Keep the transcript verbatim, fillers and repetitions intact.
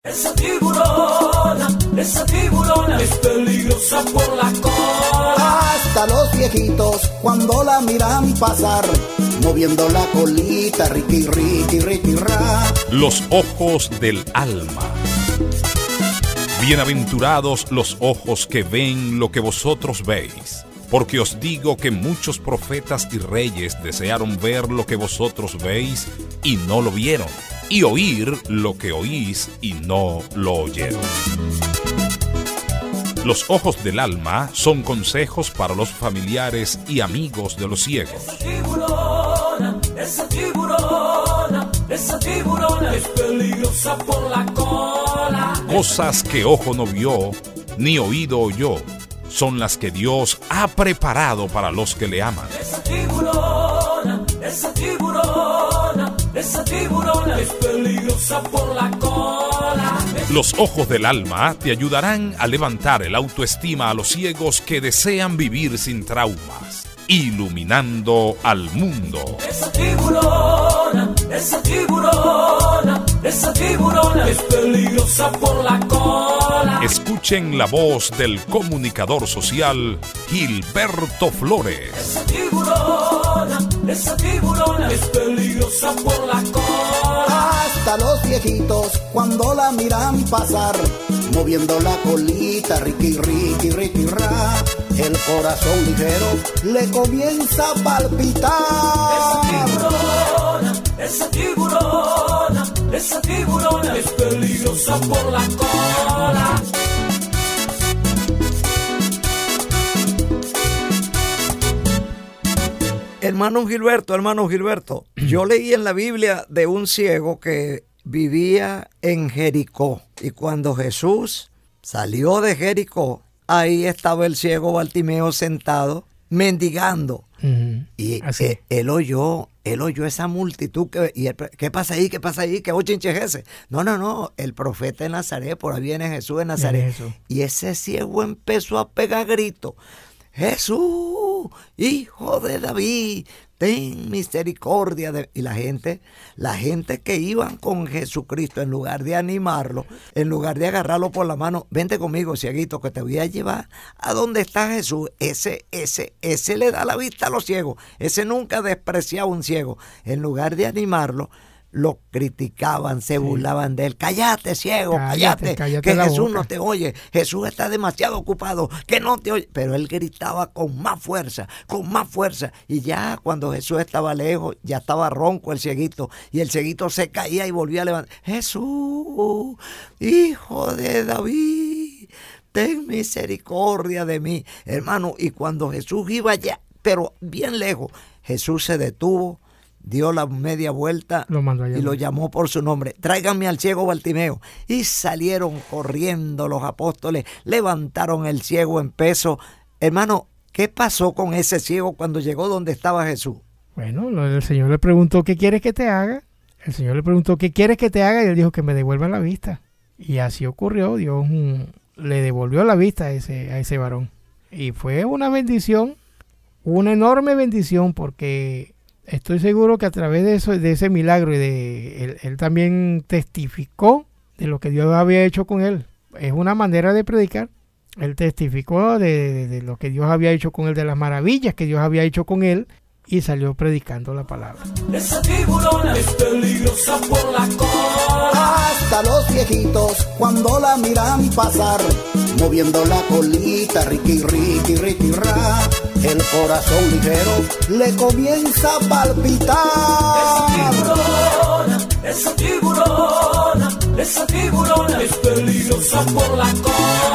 Esa tiburona, esa tiburona es peligrosa por la cola. Hasta los viejitos cuando la miran pasar, moviendo la colita, riqui, riqui, riqui, ra. Los ojos del alma. Bienaventurados los ojos que ven lo que vosotros veis, porque os digo que muchos profetas y reyes desearon ver lo que vosotros veis y no lo vieron, y oír lo que oís y no lo oyeron. Los ojos del alma son consejos para los familiares y amigos de los ciegos. Esa tiburona, esa tiburona, esa tiburona es peligrosa por la cola. Cosas que ojo no vio, ni oído oyó, son las que Dios ha preparado para los que le aman. Esa tiburona, esa tiburona, esa tiburona es peligrosa por la cola. Los ojos del alma te ayudarán a levantar el autoestima a los ciegos que desean vivir sin traumas, iluminando al mundo. Esa tiburona, esa tiburona, esa tiburona es peligrosa por la cola. Escuchen la voz del comunicador social Gilberto Flores. Esa tiburona, esa tiburona es peligrosa por la cola. Hasta los viejitos cuando la miran pasar, moviendo la colita, riqui, riqui, riqui, ra. El corazón ligero le comienza a palpitar. Esa tiburona, esa tiburona, esa tiburona es peligrosa por la cola. Hermano Gilberto, hermano Gilberto, yo leí en la Biblia de un ciego que vivía en Jericó, y cuando Jesús salió de Jericó, ahí estaba el ciego Bartimeo sentado mendigando. Uh-huh. Y eh, él oyó, él oyó esa multitud que, y él, ¿qué pasa ahí? ¿Qué pasa ahí? ¿Qué ochinche es ese? No, no, no, el profeta de Nazaret, por ahí viene Jesús de Nazaret. Eso. Y ese ciego empezó a pegar gritos. Jesús, hijo de David, ten misericordia de... Y la gente, la gente que iban con Jesucristo, en lugar de animarlo, en lugar de agarrarlo por la mano, vente conmigo, cieguito, que te voy a llevar a donde está Jesús. Ese, ese, ese le da la vista a los ciegos. Ese nunca despreciaba a un ciego. En lugar de animarlo, lo criticaban, se sí. burlaban de él. Cállate, ciego, cállate, cállate, cállate que Jesús boca. No te oye. Jesús está demasiado ocupado, que no te oye. Pero él gritaba con más fuerza, con más fuerza. Y ya cuando Jesús estaba lejos, ya estaba ronco el cieguito. Y el cieguito se caía y volvía a levantar. Jesús, hijo de David, ten misericordia de mí. Hermano, y cuando Jesús iba allá, pero bien lejos, Jesús se detuvo, dio la media vuelta lo mandó allá, y lo llamó por su nombre. Tráiganme al ciego Bartimeo. Y salieron corriendo los apóstoles, levantaron el ciego en peso. Hermano, ¿qué pasó con ese ciego cuando llegó donde estaba Jesús? Bueno, el Señor le preguntó, ¿qué quieres que te haga? El Señor le preguntó, ¿qué quieres que te haga? Y él dijo, que me devuelva la vista. Y así ocurrió. Dios mm, le devolvió la vista a ese, a ese varón. Y fue una bendición, una enorme bendición, porque estoy seguro que a través de eso, de ese milagro, y de él, él también testificó de lo que Dios había hecho con él. Es una manera de predicar. Él testificó de, de, de lo que Dios había hecho con él, de las maravillas que Dios había hecho con él, y salió predicando la palabra. Esa tiburona es peligrosa por la cola. Hasta los viejitos cuando la miran pasar, moviendo la colita, riqui, riqui, riqui, ra. El corazón ligero le comienza a palpitar. Esa tiburona, esa tiburona, esa tiburona es peligrosa por la cola.